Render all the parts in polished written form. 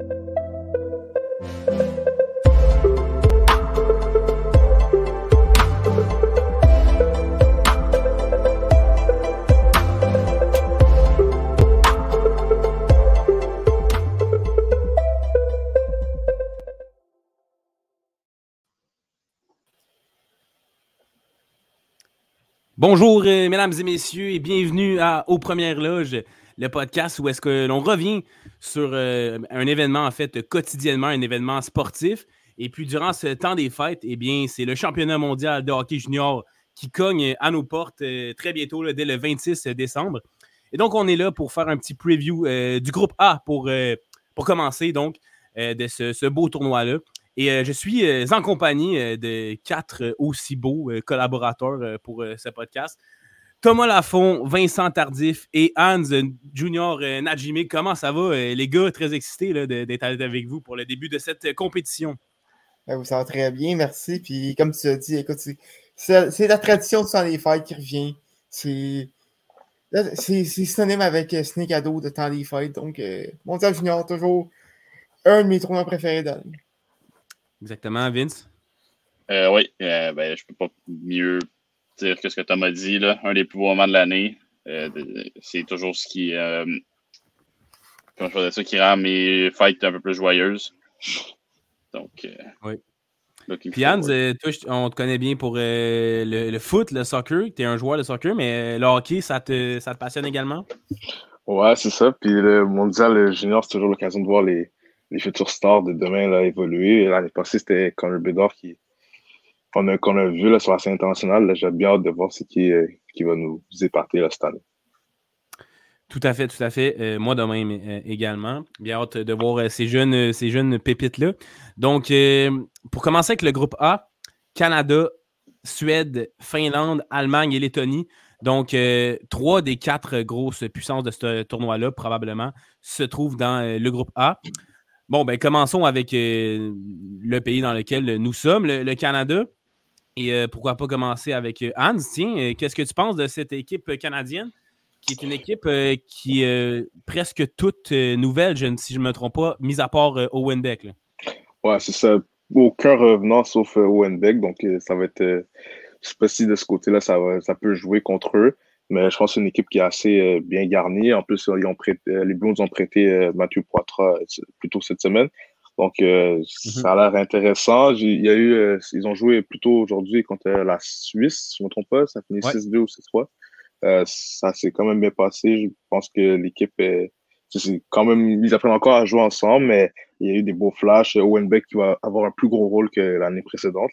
Bonjour, mesdames et messieurs, et bienvenue aux Premières Loges, le podcast où est-ce que l'on revient sur un événement, en fait, quotidiennement, un événement sportif. Et puis, durant ce temps des fêtes, eh bien, c'est le championnat mondial de hockey junior qui cogne à nos portes très bientôt, là, dès le 26 décembre. Et donc, on est là pour faire un petit preview du groupe A pour commencer, donc, de ce beau tournoi-là. Et je suis en compagnie de 4 aussi beaux collaborateurs pour ce podcast. Thomas Lafont, Vincent Tardif et Hans Junior Najimi. Comment ça va, les gars? Très excités là, d'être avec vous pour le début de cette compétition. Ça va très bien, merci. Puis comme tu as dit, écoute, c'est la tradition de temps des fêtes qui revient. C'est synonyme avec Snake Ado de temps des fêtes. Donc, Mondial Junior, toujours un de mes tournois préférés de l'année. Exactement, Vince? Oui, je peux pas mieux dire que ce que Tom a dit, là. Un des plus beaux moments de l'année. C'est toujours ce qui comment je faisais ça, qui rend mes fêtes un peu plus joyeuses. Donc, oui. Puis Hans, toi, on te connaît bien pour le foot, le soccer. Tu es un joueur de soccer, mais le hockey, ça te passionne également? Ouais, c'est ça. Puis le mondial junior, c'est toujours l'occasion de voir les futurs stars de demain là, évoluer. L'année passée, c'était Connor Bedard qu'on a vu là, sur la scène internationale. Là, j'ai bien hâte de voir ce qui va nous épater là, cette année. Tout à fait. Moi de même également. Bien hâte de voir ces jeunes pépites-là. Donc, pour commencer avec le groupe A, Canada, Suède, Finlande, Allemagne et Lettonie. Donc, 3 des 4 grosses puissances de ce tournoi-là, probablement, se trouvent dans le groupe A. Bon, ben commençons avec le pays dans lequel nous sommes, le Canada. Et pourquoi pas commencer avec Hans. Tiens, qu'est-ce que tu penses de cette équipe canadienne, qui est une équipe qui est presque toute nouvelle, si je ne me trompe pas, mis à part Owen Beck. Là. Ouais, c'est ça. Aucun revenant sauf Owen Beck. Donc, ça va être... je sais pas si de ce côté-là, ça peut jouer contre eux. Mais je pense que c'est une équipe qui est assez bien garnie. En plus, les Blues ont prêté Mathieu Poitras plus tôt cette semaine. Donc, ça a l'air intéressant. Ils ont joué plutôt aujourd'hui contre la Suisse, si je ne me trompe pas. Ça finit 6-2 ou 6-3. Ça s'est quand même bien passé. Je pense que l'équipe c'est quand même, ils apprennent encore à jouer ensemble, mais il y a eu des beaux flashs. Owen Beck qui va avoir un plus gros rôle que l'année précédente.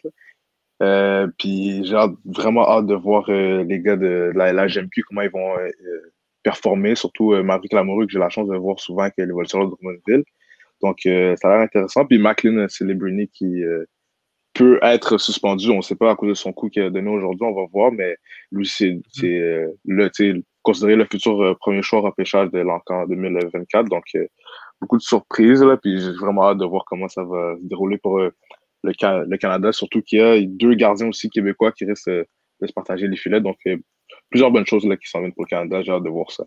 Puis j'ai vraiment hâte de voir les gars de la GMQ, comment ils vont performer, surtout Marie Lamoureux, que j'ai la chance de voir souvent avec l'évolution de Drummondville. Donc, ça a l'air intéressant. Puis Macklin Celebrini qui peut être suspendu. On ne sait pas à cause de son coup qu'il a donné aujourd'hui. On va voir. Mais lui, c'est considéré le futur premier choix repêchage de l'encan 2024. Donc, beaucoup de surprises. Là, puis j'ai vraiment hâte de voir comment ça va se dérouler pour le Canada. Surtout qu'il y a 2 gardiens aussi québécois qui risquent de se partager les filets. Donc, plusieurs bonnes choses là, qui s'en viennent pour le Canada. J'ai hâte de voir ça.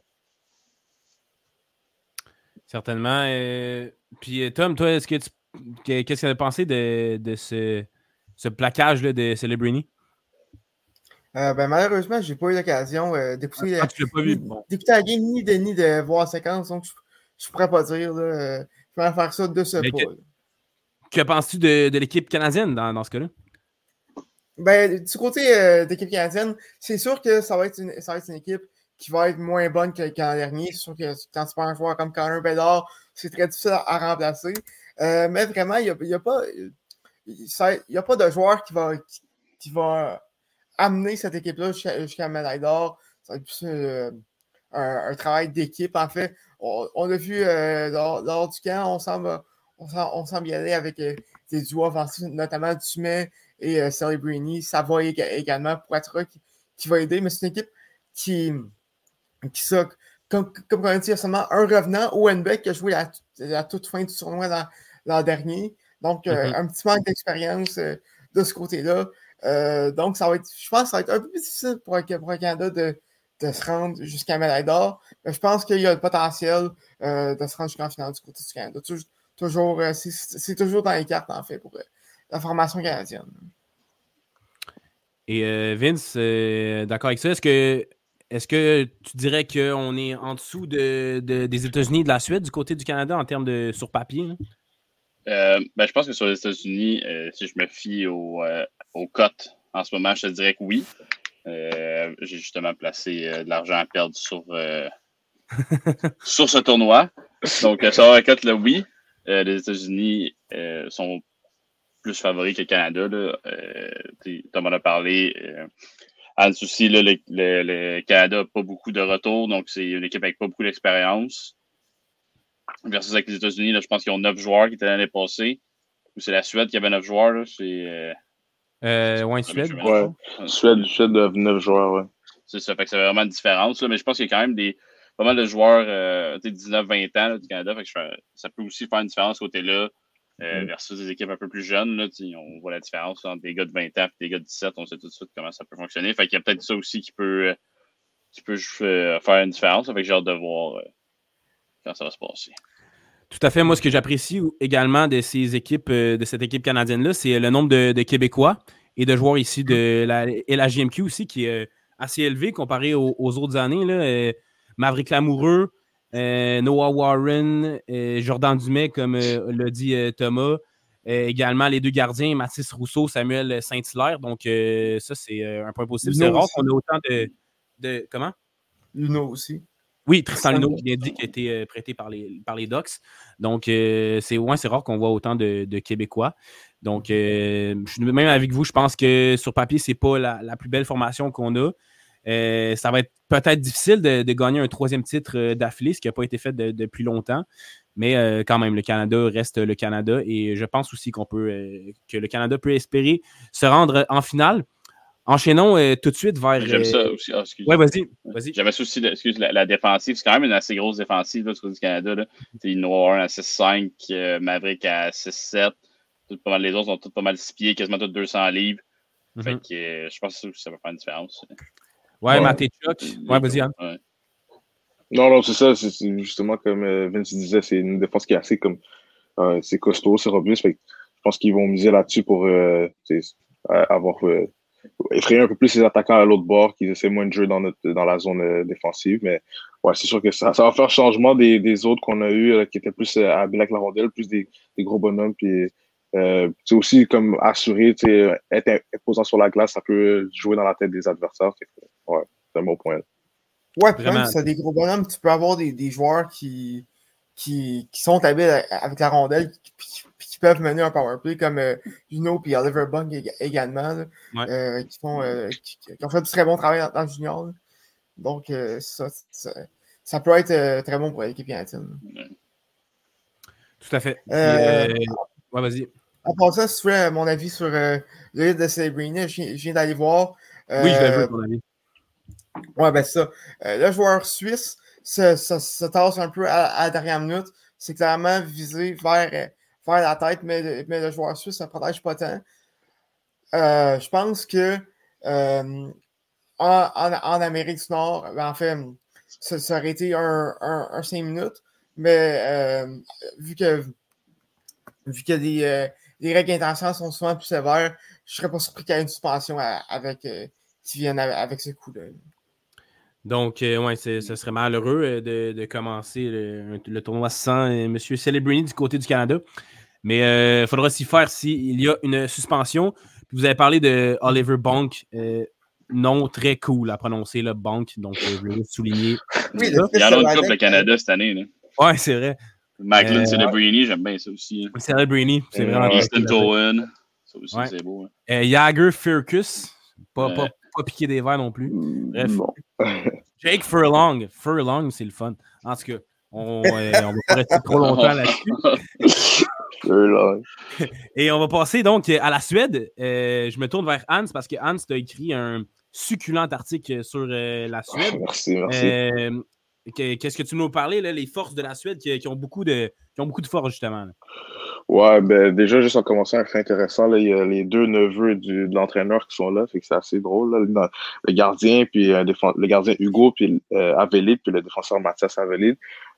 Certainement. Puis Tom, toi, qu'est-ce que tu as pensé de ce plaquage là, de Celebrini? Malheureusement, j'ai pas eu l'occasion d'écouter la game ni de voir la séquence, donc je pourrais pas dire. Je vais faire ça de ce pas. Que penses-tu de l'équipe canadienne dans ce cas-là? Du côté de l'équipe canadienne, c'est sûr que ça va être une équipe qui va être moins bonne que l'an dernier. C'est sûr que quand tu prends un joueur comme Connor Bedard, c'est très difficile à remplacer. Mais vraiment, il n'y a pas de joueur qui va amener cette équipe-là jusqu'à la médaille d'or. Ça va être plus un travail d'équipe. En fait, on l'a vu lors du camp, on semble y aller avec des duos offensifs, notamment Dumais et Celebrini. Ça va également pour être qui va aider, mais c'est une équipe qui comme on a dit, il y a seulement un revenant, Owen Beck, qui a joué à la toute fin du tournoi l'an dernier. Donc, un petit manque d'expérience de ce côté-là. Donc, je pense que ça va être un peu plus difficile pour un Canada de se rendre jusqu'à la médaille d'or. Mais je pense qu'il y a le potentiel de se rendre jusqu'en finale du côté du Canada. c'est toujours dans les cartes, en fait, pour la formation canadienne. Et Vince, d'accord avec ça, est-ce que tu dirais qu'on est en dessous des États-Unis et de la Suède du côté du Canada en termes de sur papier? Je pense que sur les États-Unis, si je me fie aux cotes en ce moment, je te dirais que oui. J'ai justement placé de l'argent à perdre sur ce tournoi. Donc, sur la cote, là, oui. Les États-Unis sont plus favoris que le Canada. Là. Tom en a parlé. Hans aussi, là, le Canada n'a pas beaucoup de retours, donc c'est une équipe avec pas beaucoup d'expérience. Versus avec les États-Unis, là, je pense qu'ils ont 9 joueurs qui étaient l'année passée. Ou c'est la Suède qui avait 9 joueurs. Là, Suède. Suède de 9 joueurs, ouais. C'est ça, fait que c'est vraiment une différence. Là, mais je pense qu'il y a quand même pas mal de joueurs 19-20 ans là, du Canada. Fait que ça peut aussi faire une différence côté-là versus des équipes un peu plus jeunes. Là, on voit la différence entre des gars de 20 ans et des gars de 17. On sait tout de suite comment ça peut fonctionner. Fait qu'il y a peut-être ça aussi qui peut faire une différence. Fait que j'ai hâte de voir quand ça va se passer. Tout à fait. Moi, ce que j'apprécie également de ces équipes, de cette équipe canadienne-là, c'est le nombre de Québécois et de joueurs ici de la LHJMQ aussi, qui est assez élevé comparé aux autres années. Là. Maverick Lamoureux, Noah Warren, Jordan Dumais, comme l'a dit Thomas. Également, les deux gardiens, Mathis Rousseau, Samuel Saint-Hilaire. Donc, ça, c'est un point positif. C'est rare qu'on ait autant de... Comment? Luno aussi. Oui, Tristan Luneau qui vient de dire qu'il a été prêté par les Ducks. Donc, c'est rare qu'on voit autant de Québécois. Donc, je suis même avec vous, je pense que sur papier, c'est pas la plus belle formation qu'on a. Ça va être peut-être difficile de gagner un 3e titre d'affilée, ce qui n'a pas été fait depuis longtemps. Mais quand même, le Canada reste le Canada. Et je pense aussi que le Canada peut espérer se rendre en finale. Enchaînons tout de suite vers... J'aime ça aussi. Oui, vas-y. J'avais ça aussi, la défensive. C'est quand même une assez grosse défensive là, du Canada. Noah Warren à 6'5", Maverick à 6'7". Pas mal, les autres sont tous pas mal 6 pieds, quasiment tous 200 livres. Fait que je pense que ça va faire une différence. Ouais, Matechuk. Ouais, vas-y, Anne. Ouais. Non, c'est ça. C'est justement comme Vince disait, c'est une défense qui est assez comme... c'est costaud, c'est robuste. Fait que je pense qu'ils vont miser là-dessus pour avoir... effrayer un peu plus les attaquants à l'autre bord, qu'ils essaient moins de jouer dans la zone défensive. Mais ouais, c'est sûr que ça va faire changement des autres qu'on a eu qui étaient plus habiles avec la rondelle, plus des gros bonhommes. Puis c'est aussi comme assurer, être imposant sur la glace, ça peut jouer dans la tête des adversaires. Ouais, c'est un bon point. Ouais, puis même si tu as des gros bonhommes, tu peux avoir des joueurs qui sont habiles avec la rondelle qui peuvent mener un powerplay comme Juno et Oliver Bunk également, là, ouais. qui ont fait du très bon travail dans le junior. Là. Donc, ça peut être très bon pour l'équipe canadienne. Tout à fait. Ouais, vas-y. En passant, si tu veux mon avis sur le livre de Celebrini, je viens d'aller voir. Oui, je vais voir ton avis. Ouais, ben ça. Le joueur suisse se tasse un peu à la dernière minute. C'est clairement visé vers la tête, mais le joueur suisse ne protège pas tant. Je pense que en Amérique du Nord, en fait, ça aurait été un 5 minutes, mais vu que les règles d'intention sont souvent plus sévères, je ne serais pas surpris qu'il y ait une suspension qui vienne avec ce coup-là. Donc, ouais, ce serait malheureux de commencer le tournoi sans M. Celebrini du côté du Canada. Mais il faudra s'y faire s'il y a une suspension. Puis vous avez parlé de Oliver Bonk. Nom très cool à prononcer, le Bonk. Donc, je voulais juste souligner. Oui, il y en a une couple le Canada cette année. Là. Ouais, c'est vrai. Macklin Celebrini, j'aime bien ça aussi. Hein. Celebrini, c'est vraiment bien. Easton Towen, ça aussi, c'est beau. Hein. Jagger Firkus, pas piquer des verres non plus. Bref. Non. Jake Furlong, c'est le fun. En tout cas, on va pas rester trop longtemps là-dessus. Et on va passer donc à la Suède. Je me tourne vers Hans parce que Hans t'a écrit un succulent article sur la Suède. Merci. Qu'est-ce que tu nous parlais, là, les forces de la Suède qui ont beaucoup de force, justement? Là. Ouais, ben déjà, juste en commençant, c'est intéressant. Là, il y a les deux neveux de l'entraîneur qui sont là, fait que c'est assez drôle. Là. Le gardien, puis le gardien Hugo, puis Avelid, puis le défenseur Mathias Avelid.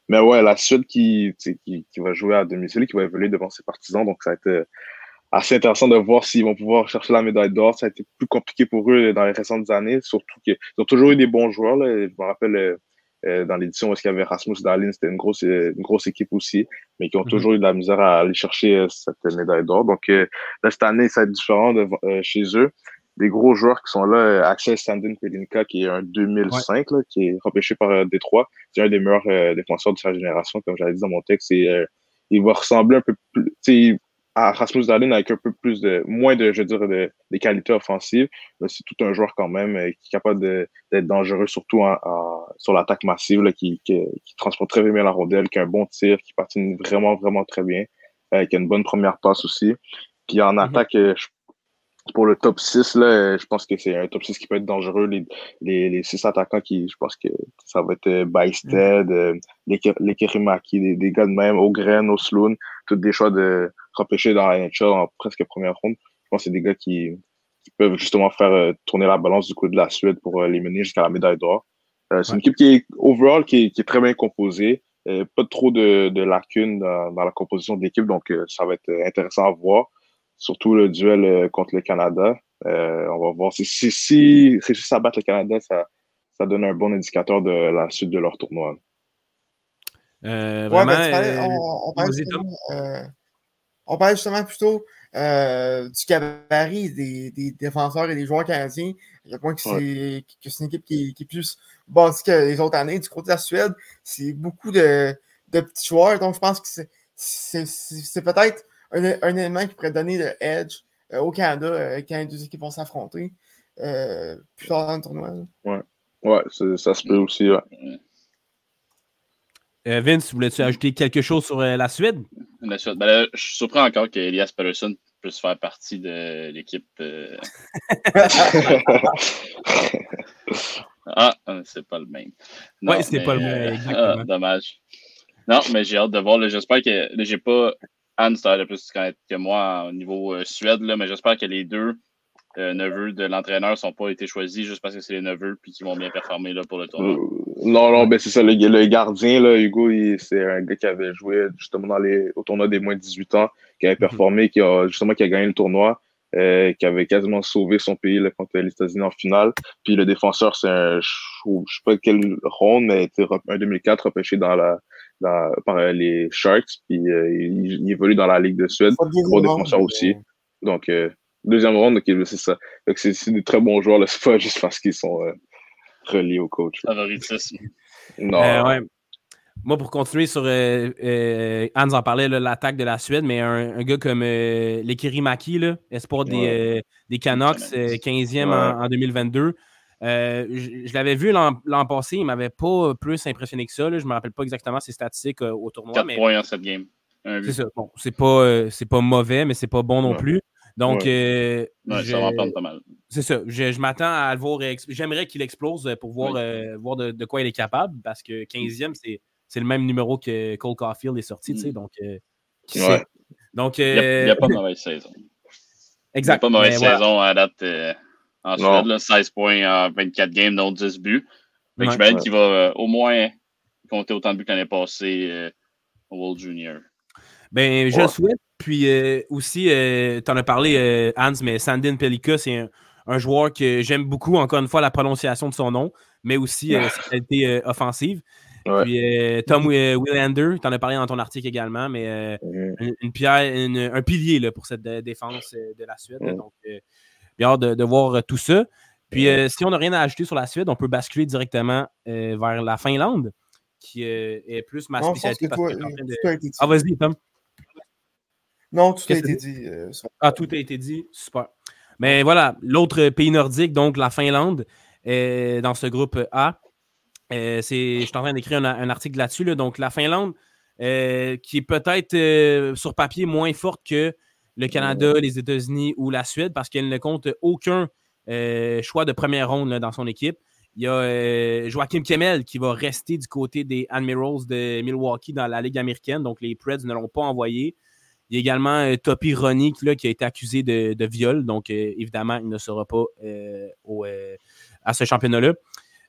Mais ouais, la Suède qui va jouer à domicile, qui va évoluer devant ses partisans. Donc, ça a été assez intéressant de voir s'ils vont pouvoir chercher la médaille d'or. Ça a été plus compliqué pour eux dans les récentes années, surtout qu'ils ont toujours eu des bons joueurs. Là. Je me rappelle dans l'édition où il y avait Rasmus Dahlin, c'était une grosse équipe aussi, mais qui ont toujours eu de la misère à aller chercher cette médaille d'or. Donc là, cette année, ça va être différent chez eux. Des gros joueurs qui sont là, Axel Sandin-Pelinka, qui est un 2005, là, qui est repêché par Détroit. C'est un des meilleurs défenseurs de sa génération, comme j'avais dit dans mon texte. Il va ressembler un peu plus à Rasmus Dahlin avec un peu moins de, je veux dire, des qualités offensives. Mais c'est tout un joueur quand même qui est capable d'être dangereux, surtout sur l'attaque massive, là, qui transporte très bien la rondelle, qui a un bon tir, qui patine vraiment, vraiment très bien, qui a une bonne première passe aussi. Puis en attaque, pour le top 6, là, je pense que c'est un top 6 qui peut être dangereux. Les 6 attaquants je pense que ça va être Bajsted, Lekerimaki, des gars de même, Ogren, Osloon, tous des choix de repêcher dans la NHL en presque première ronde. Je pense que c'est des gars qui peuvent justement faire tourner la balance du coup de la Suède pour les mener jusqu'à la médaille d'or. C'est une équipe qui est très bien composée. Pas trop de lacunes dans la composition de l'équipe, donc ça va être intéressant à voir. Surtout le duel contre le Canada. On va voir si réussissent à battre le Canada, ça donne un bon indicateur de la suite de leur tournoi. Vraiment, on parlait justement plutôt du gabarit des défenseurs et des joueurs canadiens. À quel point que c'est une équipe qui est plus basique que les autres années. Du côté de la Suède, c'est beaucoup de petits joueurs. Donc, je pense que c'est peut-être un élément qui pourrait donner le edge au Canada quand les deux équipes vont s'affronter plus tard dans le tournoi. Ouais, ça se peut aussi. Ouais. Vince, voulais-tu ajouter quelque chose sur la Suède? La Suède. Ben là, je suis surpris encore qu'Elias Pettersson puisse faire partie de l'équipe. C'est pas le même. Oui, c'est pas le même, exactement. Dommage. Non, mais j'ai hâte de voir. Là, j'espère que j'ai pas Hans, tu as plus que moi au niveau Suède, là, mais j'espère que les deux neveux de l'entraîneur n'ont pas été choisis juste parce que c'est les neveux et qu'ils vont bien performer là, pour le tournoi. Non, ben c'est ça. Le gardien, là, Hugo, c'est un gars qui avait joué justement au tournoi des moins de 18 ans, qui avait performé, qui a gagné le tournoi, qui avait quasiment sauvé son pays là, contre les États-Unis en finale. Puis le défenseur, c'est je sais pas quelle ronde, mais un 2004 repêché par les Sharks. Puis il évolue dans la Ligue de Suède. Gros défenseur aussi. Donc, deuxième ronde, c'est ça. Donc, c'est des très bons joueurs. Là. C'est pas juste parce qu'ils sont reliés au coach. Favoritisme. Non. Ouais. Moi, pour continuer sur Hans en parlait, là, l'attaque de la Suède, mais un gars comme Lekerimaki, espoir des Canucks, 15e en 2022. Je l'avais vu l'an passé, il ne m'avait pas plus impressionné que ça. Là. Je ne me rappelle pas exactement ses statistiques au tournoi. 4 points en cette game. C'est ça. Bon, c'est pas mauvais, mais c'est pas bon non plus. Donc, ça va en prendre pas mal. C'est ça. Je m'attends à le voir. J'aimerais qu'il explose pour voir de quoi il est capable, parce que 15e, c'est le même numéro que Cole Caulfield est sorti. Donc, qui sait? Donc, il n'y a pas de mauvaise saison. Exact. Il n'y a pas de mauvaise saison à date en Suède. Là, 16 points en 24 games, dont 10 buts. Je m'imagine qu'il va au moins compter autant de buts que l'année passée au World Junior. Ben, je le souhaite. Puis aussi, tu en as parlé, Hans, mais Sandin Pellikka, c'est un joueur que j'aime beaucoup, encore une fois, la prononciation de son nom, mais aussi sa qualité offensive. Ouais. Puis Tom Willander, tu en as parlé dans ton article également, mais un pilier là, pour cette défense de la Suède. Donc, bien hâte de voir tout ça. Puis si on n'a rien à ajouter sur la Suède, on peut basculer directement vers la Finlande, qui est plus ma spécialité. Vas-y, Tom. Non, tout a été dit. Tout a été dit. Super. Mais voilà, l'autre pays nordique, donc la Finlande, dans ce groupe A. Je suis en train d'écrire un article là-dessus. Là. Donc, la Finlande, qui est peut-être sur papier moins forte que le Canada, les États-Unis ou la Suède, parce qu'elle ne compte aucun choix de première ronde là, dans son équipe. Il y a Joachim Kemel qui va rester du côté des Admirals de Milwaukee dans la Ligue américaine. Donc, les Preds ne l'ont pas envoyé. Il y a également Topi Ronny qui a été accusé de viol. Donc, évidemment, il ne sera pas à ce championnat-là.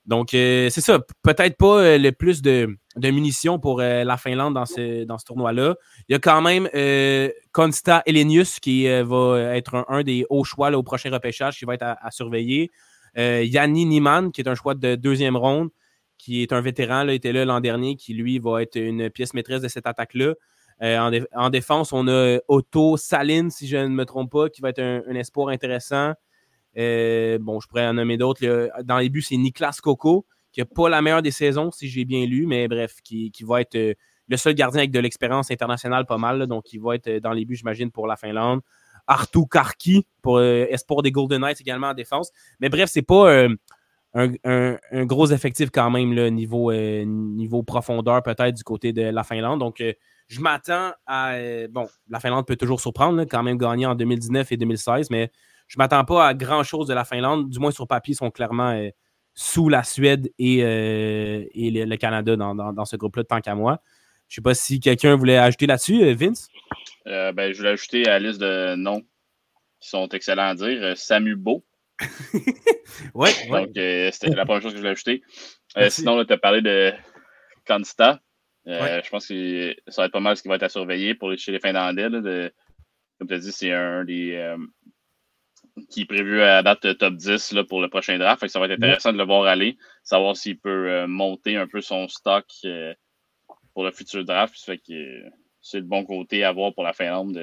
Donc, c'est ça. Peut-être pas le plus de munitions pour la Finlande dans ce tournoi-là. Il y a quand même Konsta Elenius qui va être un des hauts choix là, au prochain repêchage qui va être à surveiller. Yanni Niemann, qui est un choix de deuxième ronde, qui est un vétéran, là, était là l'an dernier, qui lui va être une pièce maîtresse de cette attaque-là. En défense, on a Otto Salin, si je ne me trompe pas, qui va être un espoir intéressant. Bon, je pourrais en nommer d'autres. Dans les buts, c'est Niklas Coco, qui n'a pas la meilleure des saisons, si j'ai bien lu, mais bref, qui va être le seul gardien avec de l'expérience internationale pas mal, là, donc il va être dans les buts, j'imagine, pour la Finlande. Arttu Karki, pour espoir des Golden Knights également en défense. Mais bref, c'est pas un gros effectif quand même, là, niveau profondeur peut-être du côté de la Finlande. Donc, je m'attends à... bon, la Finlande peut toujours surprendre, là, quand même gagné en 2019 et 2016, mais je ne m'attends pas à grand-chose de la Finlande. Du moins, sur papier, ils sont clairement sous la Suède et le Canada dans ce groupe-là, tant qu'à moi. Je ne sais pas si quelqu'un voulait ajouter là-dessus, Vince? Je voulais ajouter à la liste de noms qui sont excellents à dire. Samu Beau. Ouais. Donc, c'était la première chose que je voulais ajouter. Sinon, tu as parlé de Konsta. Je pense que ça va être pas mal ce qui va être à surveiller chez les Finlandais. Comme tu as dit, c'est un des... qui est prévu à date top 10 là, pour le prochain draft. Fait que ça va être intéressant de le voir aller, savoir s'il peut monter un peu son stock pour le futur draft. Fait que c'est le bon côté à voir pour la Finlande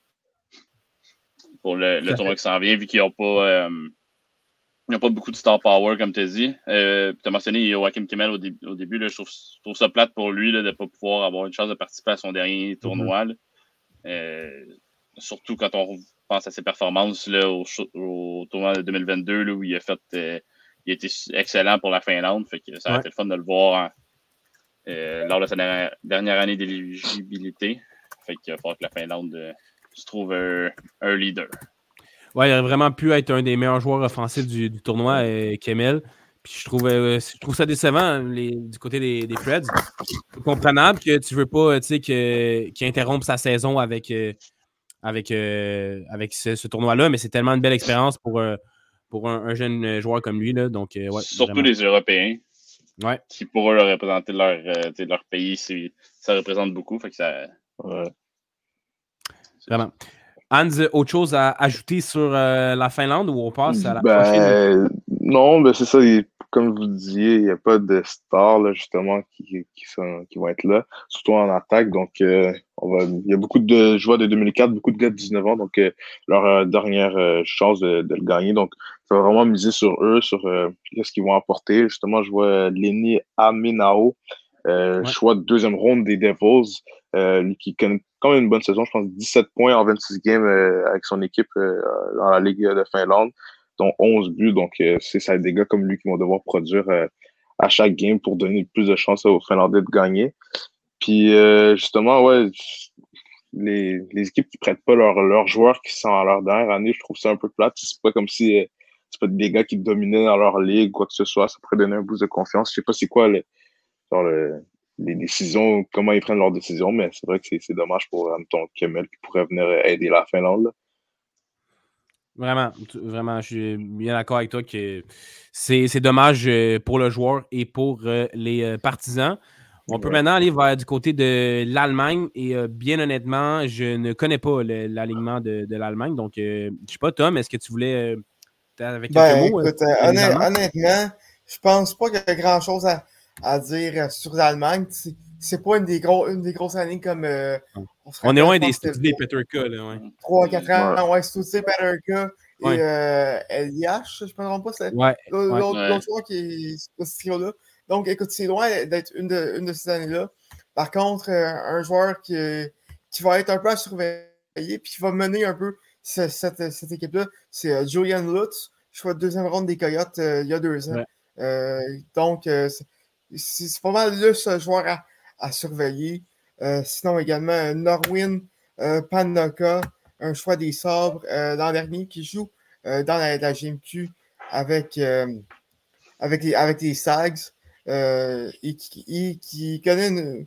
pour le tournoi qui s'en vient, vu qu'ils n'ont pas, beaucoup de star power, comme tu as dit. Tu as mentionné Joachim Kimmel au début. Là, je trouve ça plate pour lui là, de ne pas pouvoir avoir une chance de participer à son dernier tournoi. Surtout quand on pense à ses performances là, au tournoi de 2022 là, où il a été excellent pour la Finlande. Fait que ça a été le fun de le voir lors de sa dernière année d'éligibilité. Fait qu'il va falloir que la Finlande se trouve un leader. Ouais, il aurait vraiment pu être un des meilleurs joueurs offensifs du tournoi, Kemel. Puis je trouve ça décevant du côté des Preds. C'est comprenable que tu veux pas qu'il interrompe sa saison avec ce tournoi-là, mais c'est tellement une belle expérience pour un jeune joueur comme lui. Là, donc, surtout vraiment. les Européens qui pour eux représenter leur pays, ça représente beaucoup. Fait que ça, vraiment. Hans, autre chose à ajouter sur la Finlande ou on passe à la prochaine? Non, c'est ça. Comme vous disiez, il n'y a pas de stars là, justement qui vont être là, surtout en attaque. Donc, il y a beaucoup de joueurs de 2004, beaucoup de gars de 19 ans, donc leur dernière chance de le gagner. Donc, il faut vraiment miser sur eux, sur ce qu'ils vont apporter. Justement, je vois Lenny Amenao, choix de deuxième ronde des Devils, lui qui connaît quand même une bonne saison, je pense 17 points en 26 games avec son équipe dans la Ligue de Finlande, dont 11 buts. Donc, ça des gars comme lui qui vont devoir produire à chaque game pour donner plus de chances aux Finlandais de gagner. Puis, justement, les équipes qui prêtent pas leurs joueurs qui sont à leur dernière année, je trouve ça un peu plate. C'est pas comme si c'est pas des gars qui dominaient dans leur ligue, quoi que ce soit. Ça pourrait donner un boost de confiance. Je sais pas c'est quoi les décisions, comment ils prennent leurs décisions, mais c'est vrai que c'est dommage pour ton Kemel qui pourrait venir aider la Finlande. Là. Vraiment, je suis bien d'accord avec toi que c'est dommage pour le joueur et pour les partisans. On peut maintenant aller du côté de l'Allemagne et bien honnêtement, je ne connais pas l'alignement de l'Allemagne. Donc, je ne sais pas, Tom, est-ce que tu voulais, avec quelques mots? Écoute, honnêtement, je pense pas qu'il y a grand-chose à dire sur l'Allemagne. C'est pas une des grosses années comme... on est loin des Stutzley Peterka. 3-4 ans, Stutzley Peterka et LIH, je ne me trompe pas, c'est l'autre joueur qui est ce trio-là. Donc, écoute, c'est loin d'être une de ces années-là. Par contre, un joueur qui va être un peu à surveiller et qui va mener un peu cette équipe-là, c'est Julian Lutz, choix de deuxième ronde des Coyotes il y a 2 ans. Donc, c'est pas mal le seul joueur à surveiller. Sinon, également, Norwin Panoka, un choix des Sabres l'an dernier, qui joue dans la GMQ avec les Sags et qui connaît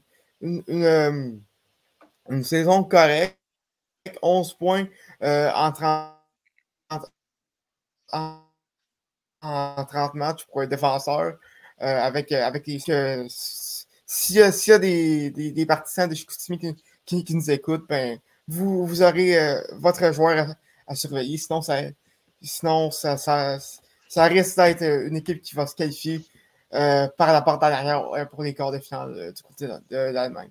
une saison correcte, 11 points en 30 matchs pour un défenseur. avec les. S'il y a des partisans de Chicoutimi qui nous écoutent, ben, vous aurez votre joueur à surveiller. Sinon, ça risque d'être une équipe qui va se qualifier par la porte en arrière pour les quarts de finale du côté de l'Allemagne.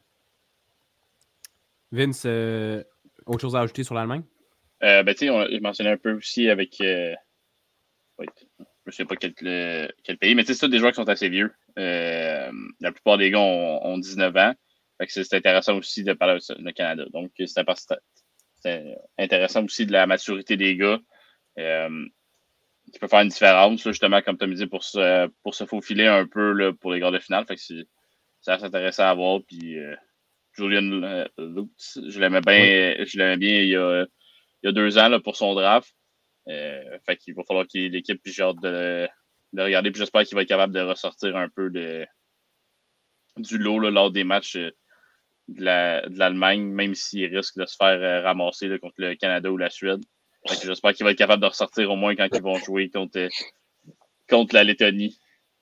Vince, autre chose à ajouter sur l'Allemagne? Je mentionnais un peu aussi avec. Je ne sais pas quel pays, mais c'est tous des joueurs qui sont assez vieux. La plupart des gars ont 19 ans. Fait que c'est intéressant aussi de parler du Canada. Donc, c'est intéressant aussi de la maturité des gars qui peut faire une différence, là, justement, comme tu me dis, pour se faufiler un peu là, pour les quarts de finale. Fait que c'est assez intéressant à voir. Puis, Julian Lutz, je l'aimais bien il y a 2 ans là, pour son draft. Fait qu'il va falloir qu'il y ait l'équipe, puis j'ai hâte de regarder. Puis j'espère qu'il va être capable de ressortir un peu du lot là, lors des matchs de l'Allemagne, même s'il risque de se faire ramasser là, contre le Canada ou la Suède. Fait que j'espère qu'il va être capable de ressortir au moins quand ils vont jouer contre la Lettonie.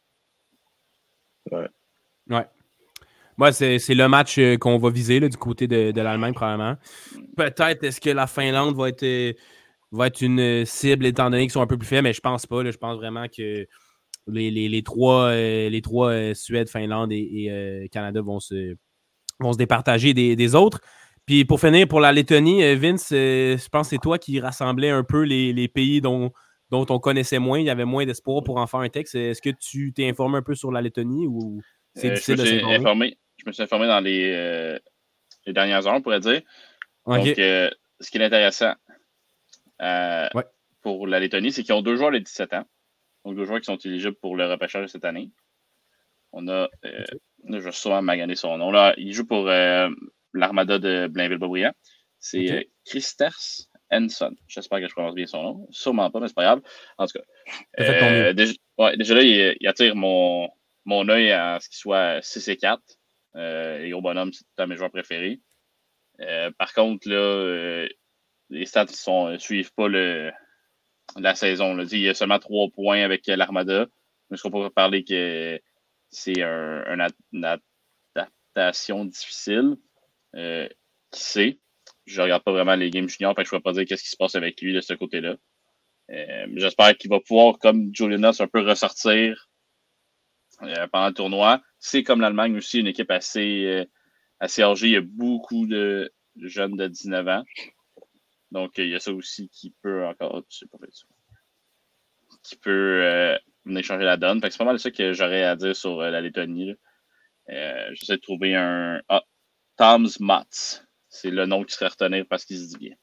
Ouais, c'est le match qu'on va viser là, du côté de l'Allemagne, probablement. Peut-être est-ce que la Finlande va être une cible étant donné qu'ils sont un peu plus faibles, mais je pense pas. Là, je pense vraiment que les trois Suède, Finlande et Canada vont se départager des autres. Puis pour finir, pour la Lettonie, Vince, je pense que c'est toi qui rassemblais un peu les pays dont on connaissait moins. Il y avait moins d'espoir pour en faire un texte. Est-ce que tu t'es informé un peu sur la Lettonie ou c'est difficile de s'informer? Je me suis informé dans les dernières heures, on pourrait dire. Okay. Donc, ce qui est intéressant pour la Lettonie, c'est qu'ils ont 2 joueurs de 17 ans. Donc, 2 joueurs qui sont éligibles pour le repêchage de cette année. On a, je vais souvent maganer son nom. Là, il joue pour l'Armada de Blainville-Boisbriand. C'est Christers Henson. J'espère que je prononce bien son nom. Sûrement pas, mais c'est pas grave. En tout cas, déjà là, il attire mon œil à ce qu'il soit 6 et 4. Les gros bonhommes, c'est tout à mes joueurs préférés. Par contre, là, les stats ne suivent pas la saison. Là. Il y a seulement 3 points avec l'Armada. Je ne serais pas parler que c'est une adaptation difficile. Qui sait? Je ne regarde pas vraiment les games juniors, fait que je ne pourrais pas dire qu'est-ce qui se passe avec lui de ce côté-là. J'espère qu'il va pouvoir, comme Julianas, un peu ressortir pendant le tournoi. C'est comme l'Allemagne aussi, une équipe assez âgée. Il y a beaucoup de jeunes de 19 ans. Donc, il y a ça aussi qui peut encore, qui peut venir changer la donne. Fait que c'est pas mal ça que j'aurais à dire sur la Lettonie. J'essaie de trouver un... Tom's Mats. C'est le nom qui serait retenir parce qu'il se dit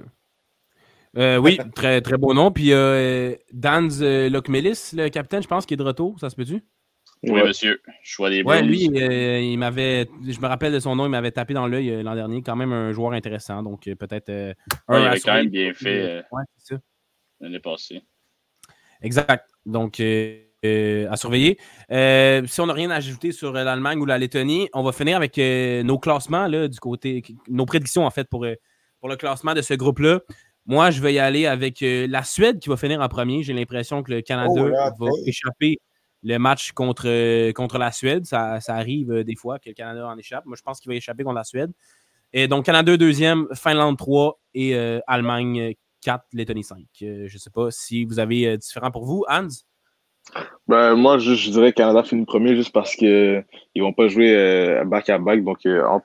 bien. Oui, très, très beau nom. Puis Dans Lokmelis, le capitaine, je pense qu'il est de retour. Ça se peut-tu? Oui, monsieur. Choix des Blues. Ouais, lui, il m'avait... Je me rappelle de son nom, il m'avait tapé dans l'œil l'an dernier. Quand même un joueur intéressant. Donc, peut-être... il avait quand même bien fait c'est ça. L'année passée. Exact. Donc, à surveiller. Si on n'a rien à ajouter sur l'Allemagne ou la Lettonie, on va finir avec nos classements là, du côté... Nos prédictions, en fait, pour le classement de ce groupe-là. Moi, je vais y aller avec la Suède qui va finir en premier. J'ai l'impression que le Canada va échapper le match contre la Suède. Ça arrive des fois que le Canada en échappe. Moi, je pense qu'il va échapper contre la Suède. Et donc, Canada 2e, Finlande 3 et Allemagne 4, Lettonie 5. Je ne sais pas si vous avez différent pour vous. Hans? Moi, je dirais que Canada finit premier juste parce qu'ils ne vont pas jouer back-à-back. Donc,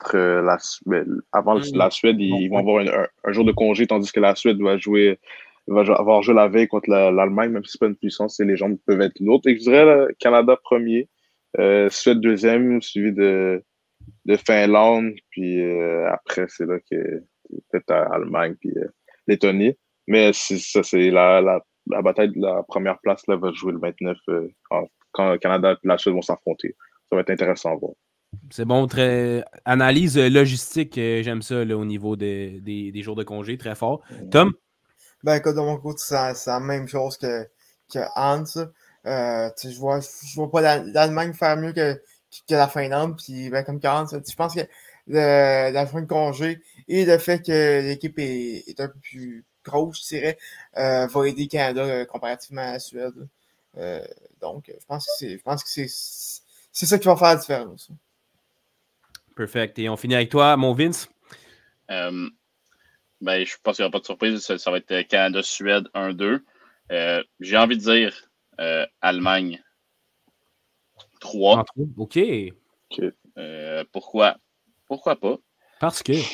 avant la Suède, ils vont avoir un jour de congé, tandis que la Suède va avoir joué la veille contre l'Allemagne, même si ce n'est pas une puissance, les jambes peuvent être lourdes. Et je dirais Canada premier, Suède deuxième, suivi de Finlande, puis après, c'est là que peut-être Allemagne, puis Lettonie. Mais c'est la bataille de la première place là, va se jouer le 29 quand le Canada et la Suède vont s'affronter. Ça va être intéressant à voir. C'est bon, très analyse logistique, j'aime ça là, au niveau des jours de congé, très fort. Tom? Ben écoute, de mon côté, c'est la même chose que Hans. Je vois pas l'Allemagne faire mieux que la Finlande. Puis ben, comme Hans, je pense que la fin de congé et le fait que l'équipe est un peu plus grosse, je dirais, va aider le Canada comparativement à la Suède. Donc, je pense que c'est ça qui va faire la différence. Perfect. Et on finit avec toi, mon Vince. Je pense qu'il n'y aura pas de surprise. Ça va être Canada-Suède 1-2. J'ai envie de dire Allemagne 3. OK. Pourquoi pas? Parce que.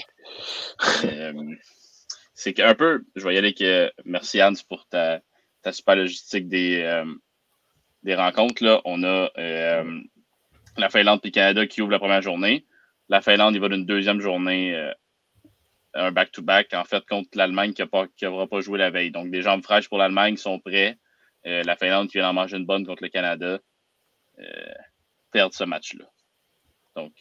C'est qu'un peu, je vais y aller avec merci Hans pour ta super logistique des rencontres. Là. On a la Finlande et le Canada qui ouvrent la première journée. La Finlande, il va d'une deuxième journée, un back-to-back, en fait, contre l'Allemagne qui n'aura pas joué la veille. Donc, des jambes fraîches pour l'Allemagne sont prêts. La Finlande qui vient d'en manger une bonne contre le Canada perdre ce match-là. Donc,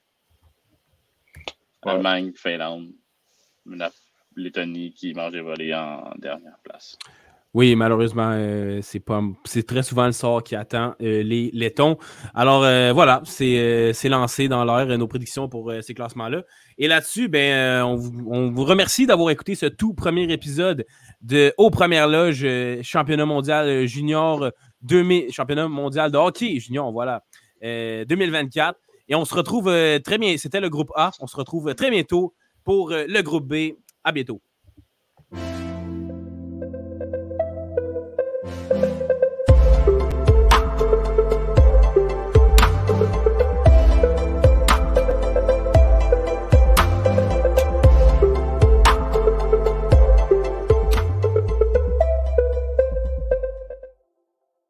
Allemagne, Finlande, la Lettonie qui mange des volets en dernière place. Oui, malheureusement, c'est très souvent le sort qui attend les Lettons. Alors voilà, c'est lancé dans l'air nos prédictions pour ces classements-là. Et là-dessus, on vous remercie d'avoir écouté ce tout premier épisode de Aux Premières Loges, championnat mondial junior, championnat mondial de hockey junior, voilà, 2024. Et on se retrouve très bien. C'était le groupe A. On se retrouve très bientôt pour le groupe B. À bientôt.